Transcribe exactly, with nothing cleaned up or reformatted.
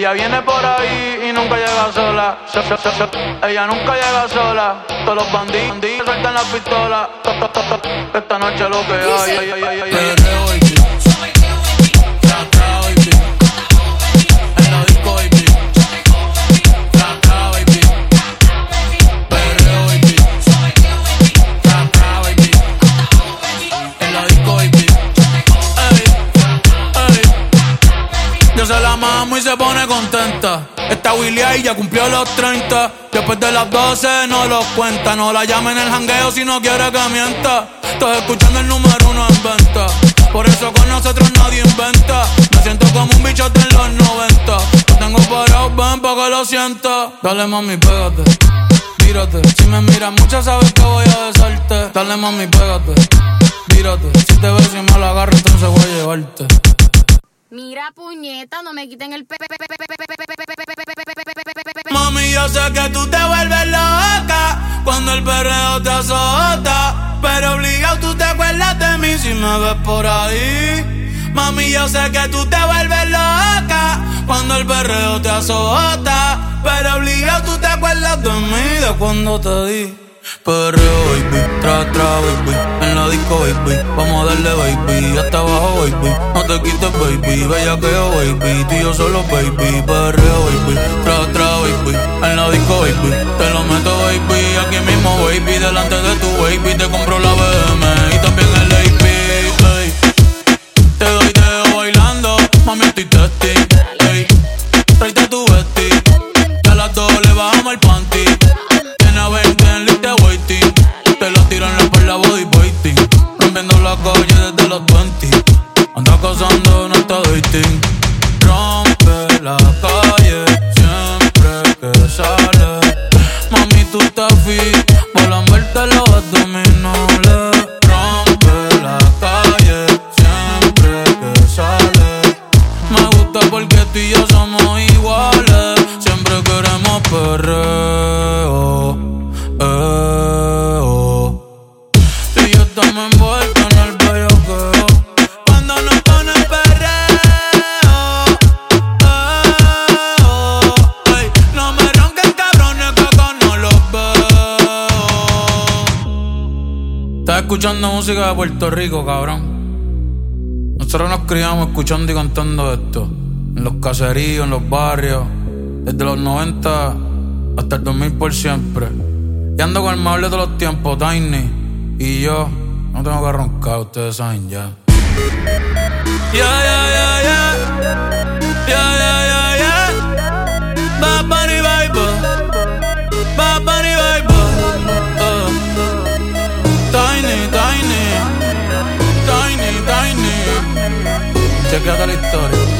Ella viene por ahí y nunca llega sola. Se, se, se, se. Ella nunca llega sola. Todos los bandidos sueltan las pistolas. Esta noche lo que hay. Ay, ay, ay, ay, ay. Se la mamo y se pone contenta. Esta Willy y ya cumplió los treinta. Después de las doce no los cuenta. No la llamen en el jangueo si no quiere que mienta. Estás escuchando el número uno en venta. Por eso con nosotros nadie inventa. Me siento como un bichote en los noventa. Lo tengo parado, ven pa' que lo sienta. Dale mami, pégate, tírate. Si me miras mucho sabes que voy a besarte. Dale mami, pégate, tírate. Si te ves y me la agarro entonces voy a llevarte. Mira, puñeta, no me quiten el pe... Mami, yo sé que tú te vuelves loca cuando el perreo te azota, pero obligado tú te acuerdas de mí si me ves por ahí. Mami, yo sé que tú te vuelves loca cuando el perreo te azota, pero obligado tú te acuerdas de mí, de cuando te di. Perreo, baby, tra, tra, baby. En la disco, baby, vamos a darle, baby. Hasta abajo, baby, no te quites, baby. Bellaqueo, baby, tú y yo solo, baby. Perreo, baby, tra, tra, baby. En la disco, baby, te lo meto, baby. Aquí mismo, baby, delante de tu baby. Te compro la B M y también el A P, ey. Te doy dedo bailando, mami, estoy testing, ey. Tráete tu vesti, que a las dos le bajamos el panty. Te lo tiran por la body waiting. Rompiendo la calle desde los veinte. Anda cazando, no está dating. Rompe la calle siempre que sale. Mami, tú estás fit para lamberte los abdominales. Rompe la calle siempre que sale. Me gusta porque tú y yo somos iguales. Siempre queremos perreo. Eh, oh. Tú y yo estamos envueltos en el bellaqueo cuando nos ponen perreo. Eh, oh. Ey, no me ronquen cabrones que acá no los veo. Estás escuchando música de Puerto Rico, cabrón. Nosotros nos criamos escuchando y cantando esto en los caseríos, en los barrios, desde los noventa hasta el dos mil por siempre. Y ando con el mejor de todos los tiempos, Tiny. Y yo no tengo que roncar, ustedes saben ya. Ya, ya, ya, ya. Ya, ya, ya, ya. Bad Bunny Vibe. Bad Bunny Vibe. uh. Tiny, Tiny. Tiny, Tiny. Chequeate la historia.